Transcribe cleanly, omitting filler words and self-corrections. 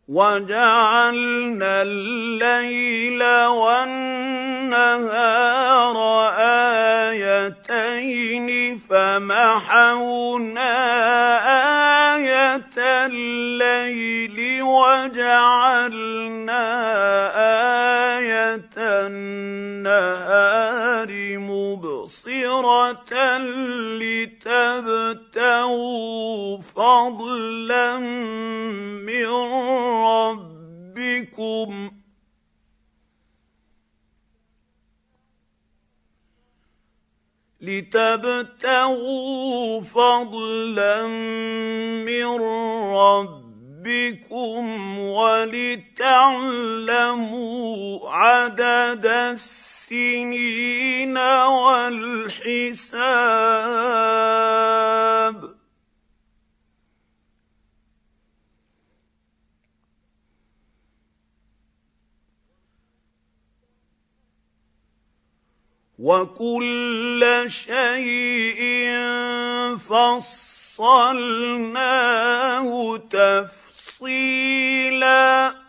وجعلنا الليل والنهار آيتين فمحونا آية الليل وجعلنا آية النهار مبصرة لتبتغوا فضلا من ربكم ولتعلموا عدد السنين والحساب وكل شيء فصلناه تفصيلا